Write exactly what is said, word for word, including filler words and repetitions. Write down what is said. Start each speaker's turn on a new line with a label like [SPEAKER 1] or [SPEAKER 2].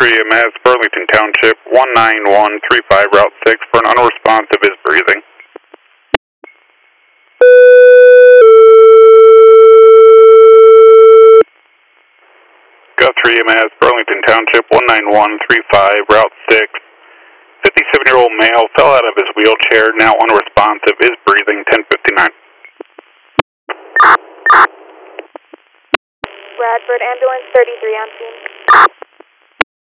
[SPEAKER 1] three E M S, Burlington Township, one nine one three five, Route six, for an unresponsive is breathing. Gov three E M S, Burlington Township, one nine one three five, Route six. fifty-seven-year-old male fell out of his wheelchair, now unresponsive, is breathing, ten fifty-nine.
[SPEAKER 2] Bradford Ambulance thirty-three on scene.